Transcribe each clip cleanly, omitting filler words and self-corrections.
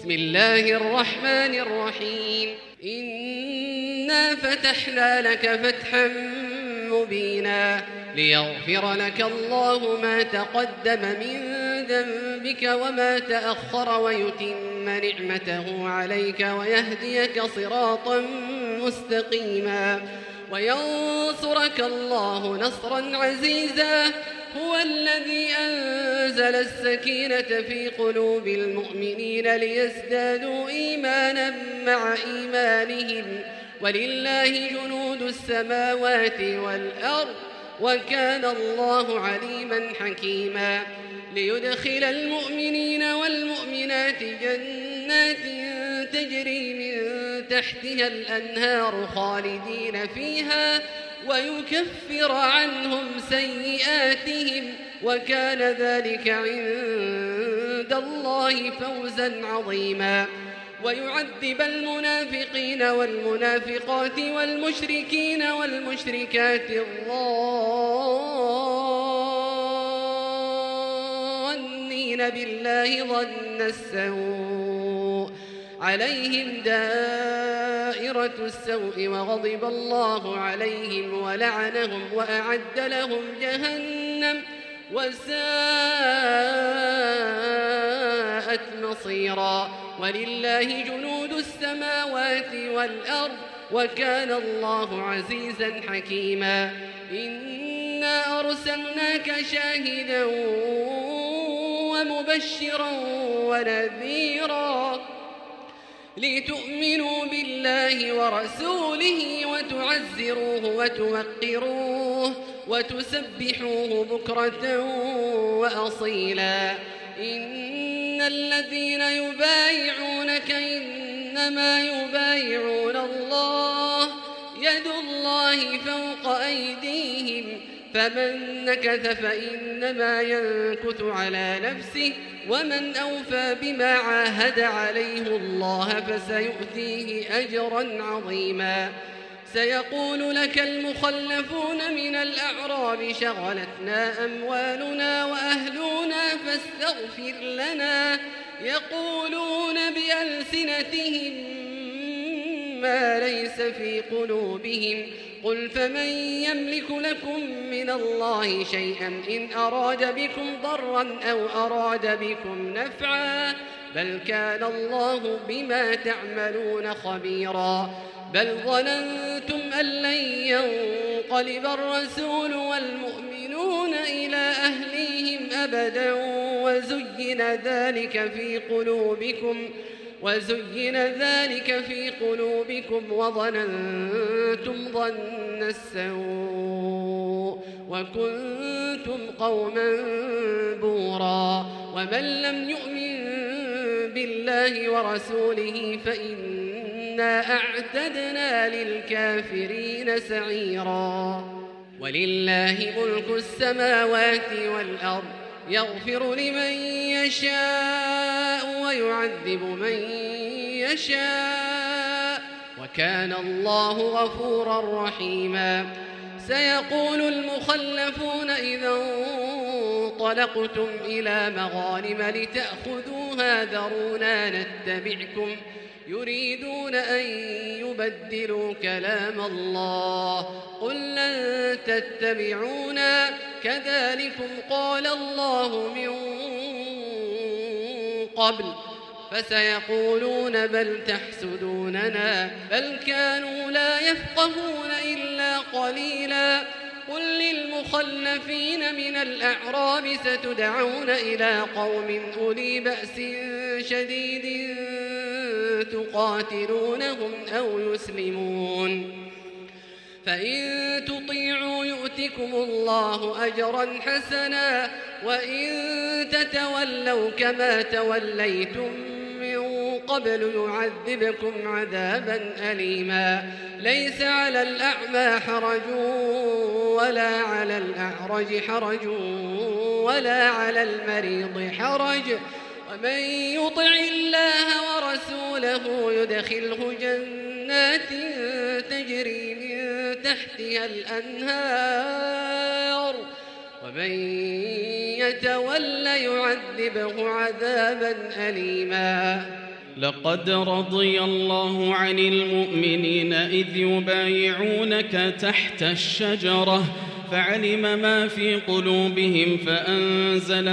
بسم الله الرحمن الرحيم إنا فتحنا لك فتحا مبينا ليغفر لك الله ما تقدم من ذنبك وما تأخر ويتم نعمته عليك ويهديك صراطا مستقيما وينصرك الله نصرا عزيزا هو الذي أنزل السكينة في قلوب المؤمنين ليزدادوا إيمانا مع إيمانهم ولله جنود السماوات والأرض وكان الله عليما حكيما ليدخل المؤمنين والمؤمنات جنات تجري من تحتها الأنهار خالدين فيها ويكفر عنهم سيئاتهم وكان ذلك عند الله فوزا عظيما ويعذب المنافقين والمنافقات والمشركين والمشركات الظانين بالله ظن السوء عليهم دائرة السوء وغضب الله عليهم ولعنهم وأعد لهم جهنم وساءت مصيرا ولله جنود السماوات والأرض وكان الله عزيزا حكيما إنا أرسلناك شاهدا ومبشرا ونذيرا لتؤمنوا بالله ورسوله وتعزروه وتوقروه وتسبحوه بكرة وأصيلا إن الذين يبايعونك إنما يبايعون الله يد الله فوق أيديهم فمن نكث فإنما ينكث على نفسه ومن أوفى بما عاهد عليه الله فسيؤتيه أجرا عظيما سيقول لك المخلفون من الأعراب شغلتنا أموالنا وأهلنا فاستغفر لنا يقولون بألسنتهم ما ليس في قلوبهم قل فمن يملك لكم من الله شيئا إن أراد بكم ضرا أو أراد بكم نفعا بل كان الله بما تعملون خبيرا بل ظننتم أن لن ينقلب الرسول والمؤمنون إلى أهليهم أبدا وزين ذلك في قلوبكم وظننتم ظن السوء وكنتم قوما بورا ومن لم يؤمن بالله ورسوله فإنا أعتدنا للكافرين سعيرا ولله ملك السماوات والأرض يغفر لمن يشاء ويعذب من يشاء وكان الله غفورا رحيما سيقول المخلفون إذا انطلقتم إلى مغانم لتأخذوها ذرونا نتبعكم يريدون أن يبدلوا كلام الله قل لن تتبعونا كذلكم قال الله من قبل فسيقولون بل تحسدوننا بل كانوا لا يفقهون إلا قليلا قل للمخلفين من الأعراب ستدعون إلى قوم أولي بأس شديد تقاتلونهم أو يسلمون فإن تطيعوا يؤتكم الله أجرا حسنا وإن تتولوا كما توليتم من قبل يعذبكم عذابا أليما ليس على الأعمى حرج ولا على الأعرج حرج ولا على المريض حرج ومن يطع الله ورسوله يدخله جنات تجري من تحتها الأنهار ومن يتول يعذبه عذابا أليما لقد رضي الله عن المؤمنين إذ يبايعونك تحت الشجرة فعلم ما في قلوبهم فأنزل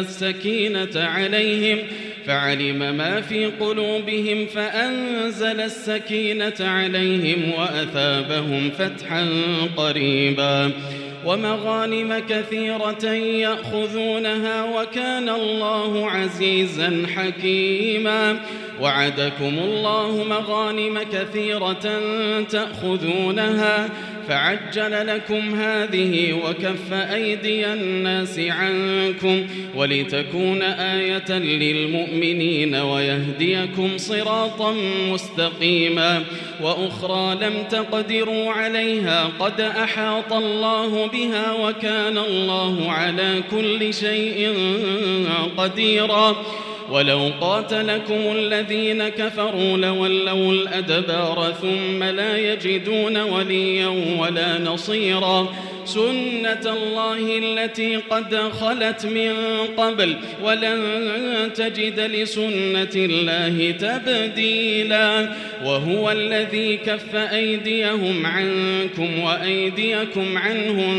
السكينة عليهم وأثابهم فتحا قريبا ومغانم كثيرة يأخذونها وكان الله عزيزا حكيما وعدكم الله مغانم كثيرة تأخذونها فعجل لكم هذه وكف أيدي الناس عنكم ولتكون آية للمؤمنين ويهديكم صراطا مستقيما وأخرى لم تقدروا عليها قد أحاط الله بها وكان الله على كل شيء قديرا ولو قاتلكم الذين كفروا لولوا الأدبار ثم لا يجدون وليا ولا نصيرا سنة الله التي قد خلت من قبل ولن تجد لسنة الله تبديلا وهو الذي كف أيديهم عنكم وأيديكم عنهم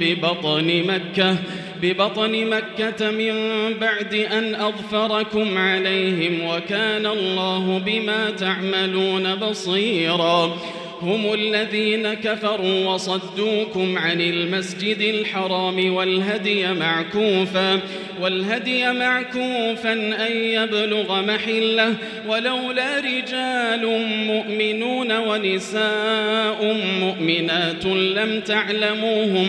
ببطن مكة من بعد أن أظفركم عليهم وكان الله بما تعملون بصيرا هم الذين كفروا وصدوكم عن المسجد الحرام والهدي معكوفا أن يبلغ محله ولولا رجال مؤمنون ونساء مؤمنات لم تعلموهم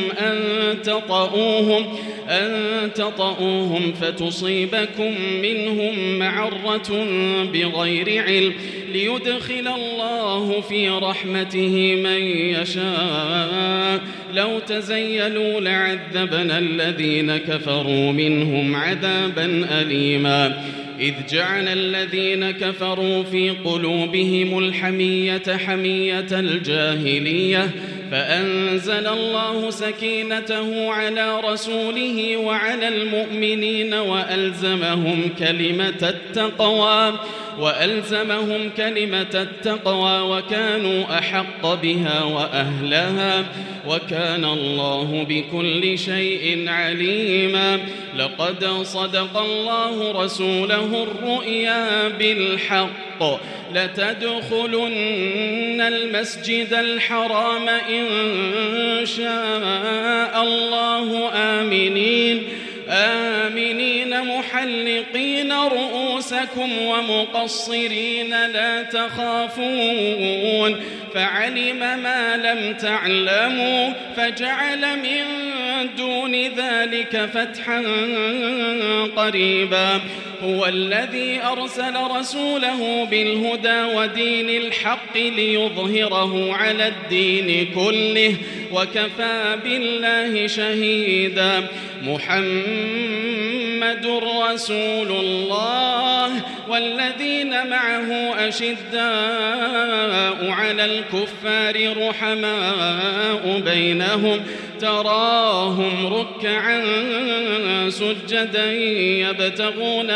أن تطؤوهم فتصيبكم منهم معرة بغير علم ليدخل الله في رحمته من يشاء لو تزيلوا لعذبنا الذين كفروا منهم عذابا أليما إذ جعل الذين كفروا في قلوبهم الحمية حمية الجاهلية فأنزل الله سكينته على رسوله وعلى المؤمنين وألزمهم كلمة التقوى وكانوا أحق بها وأهلها وكان الله بكل شيء عليما لقد صدق الله رسوله الرؤيا بالحق لتدخلن المسجد الحرام إن شاء الله آمنين محلقين رؤوسكم ومقصرين لا تخافون فعلم ما لم تعلموا فجعل من دون ذلك فتحا قريبا هو الذي أرسل رسوله بالهدى ودين الحق ليظهره على الدين كله وكفى بالله شهيدا محمد رسول الله والذين معه أشداء على الكفار رحماء بينهم تراهم ركعا سجدا يبتغون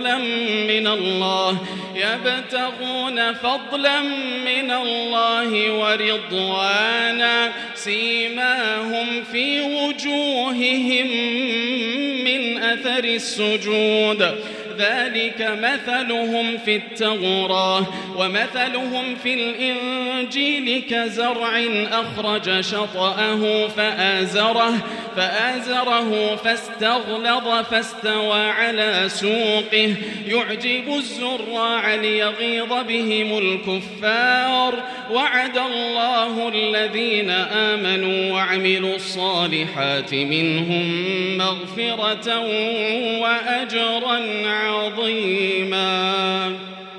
فضلا من الله ورضوانا سيماهم في وجوههم من أثر السجود ذلك مثلهم في التوراة ومثلهم في الإنجيل كزرع أخرج شطأه فآزره فاستغلظ فاستوى على سوقه يعجب الزراع ليغيظ بهم الكفار وعد الله الذين آمنوا وعملوا الصالحات منهم مغفرة وأجرا عظيما.